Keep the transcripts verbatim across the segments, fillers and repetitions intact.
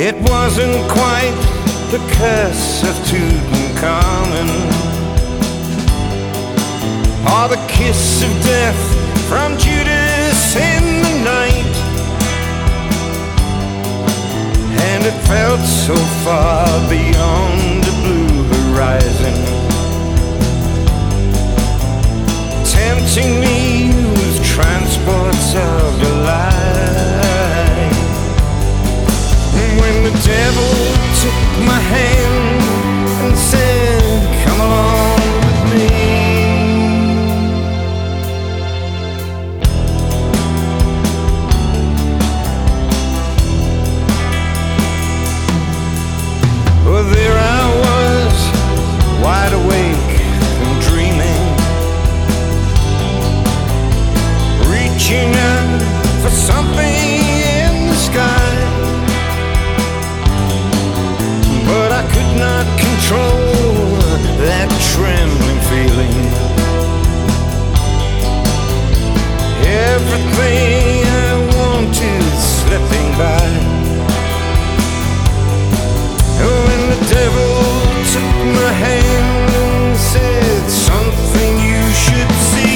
It wasn't quite the curse of Tutankhamun, or the kiss of death from Judas in the night. And it felt so far beyond the blue horizon, tempting me with transports of delight. When the devil took my hand and said, "Come along with me," well, there I was, wide awake and dreaming, reaching out for something in the sky. But I could not control that trembling feeling. Everything I wanted slipping by. When the devil took my hand and said, "Something you should see."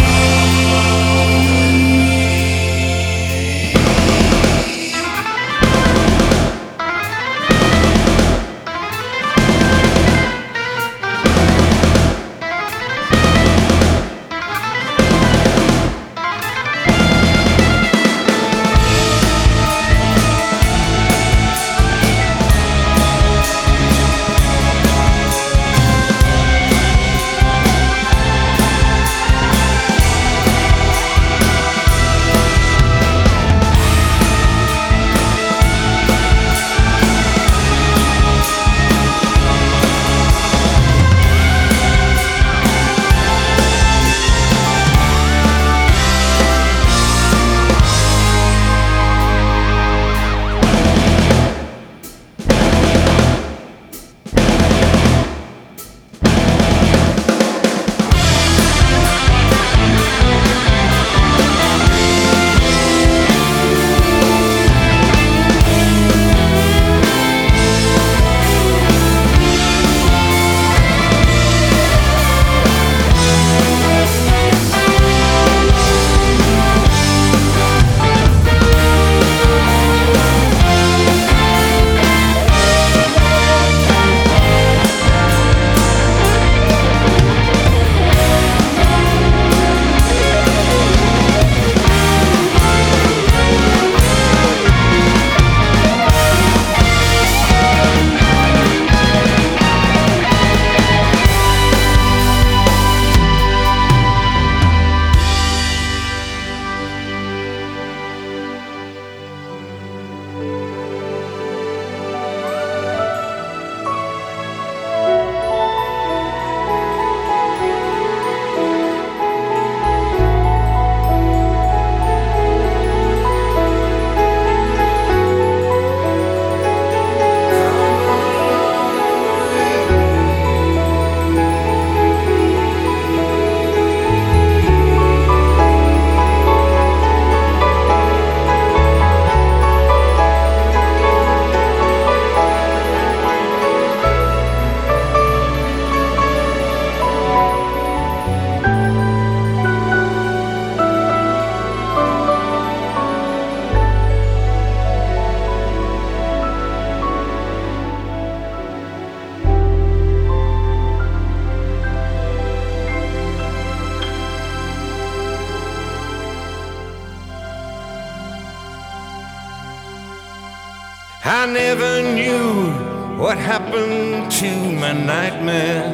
I never knew what happened to my nightmare.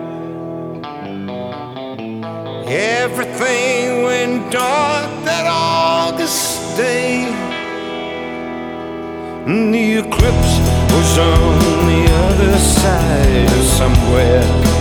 Everything went dark that August day. The eclipse was on the other side of somewhere.